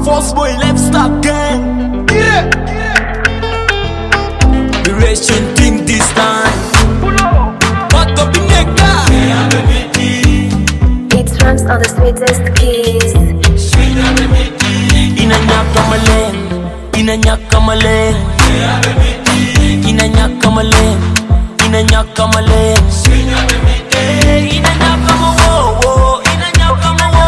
Force boy left stop gang. Duration thing this time. What up in nigga? It drums on the sweetest keys. Inanyaka maleng, inanyaka maleng, inanyaka maleng, inanyaka maleng, inanyaka mo, inanyaka mo,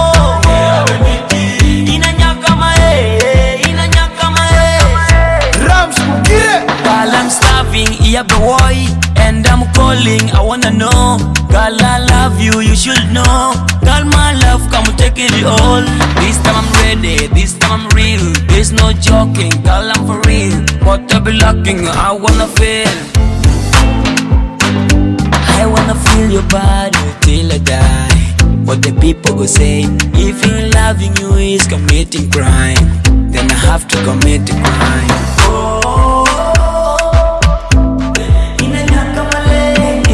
inanyaka mae, inanyaka mae. Rams get. Girl, I'm starving, yeah boy, and I'm calling. I wanna know, girl, I love you, you should know. Girl, my love, come take it all. This time I'm ready, this time I'm real. There's no joking, girl, I'm for real. What I be looking, I wanna feel. I wanna feel your body till I die. What the people go say, if in loving you is committing crime, then I have to commit a crime. Oh, inanyaka maleng,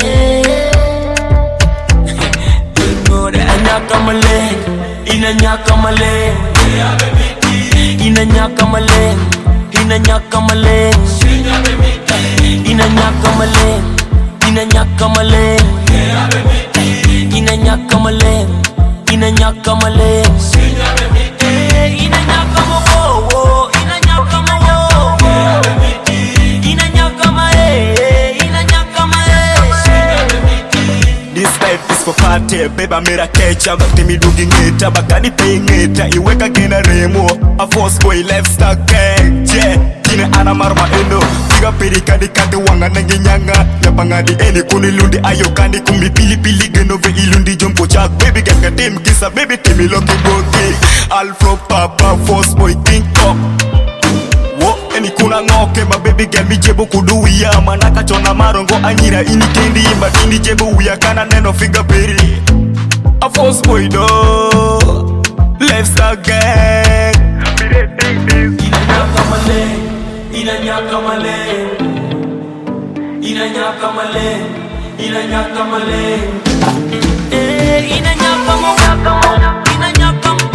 you know that inanyaka maleng, inanyaka maleng, inanyaka maleng, inanyaka maleng, inanyaka maleng, inanyaka maleng, inanyaka maleng, inanyaka maleng, inanyaka mo, inanyaka mo, inanyaka mae, inanyaka mae. This life is for party, beba mera kecha. Bakti midungi ngeta, bakani pay ngeta. Iweka kena remo, a force boy left stuck gang. Yeah, kine ana marma endo. Tiga peri kadi kadi wanga nangi nyanga. Yapangadi eni kuni lundi ayo kandi kumbi pili pili genove ilundi jumpo chak. Baby ganga tim kisa, baby timi loki bogi. Alfro papa force boy king kong. Eni kuna ngoke ma baby girl mi jebo kuduya. Manaka chona marongo anyira ini kendi imba ini jebo uya kana neno finger peri. A force boy do left star gang. Inanyaka maleng, inanyaka maleng, inanyaka maleng, inanyaka maleng. Inanyaka mo, inanyaka mo,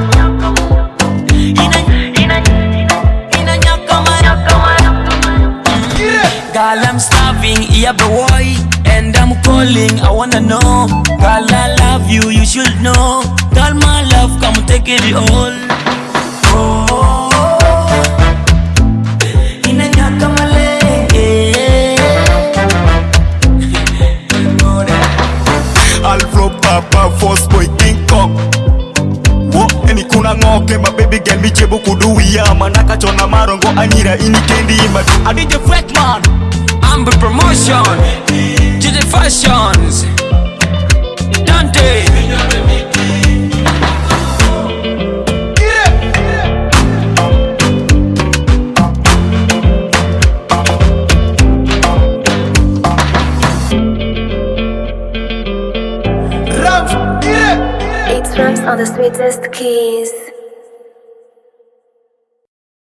girl, I'm starving, yeah boy, and I'm calling, I wanna know. Girl, I love you, you should know. Girl, my love, come take it all. Oh, inanyaka maleng, Alfro papa force boy king kong. Eni kuna ngoke ma baby girl mi jebo kuduya. Manaka chona marongo anyira ini kendi imba. I did the fake man, I'm the promotion, to the fashions, Dante. It drums on the sweetest keys.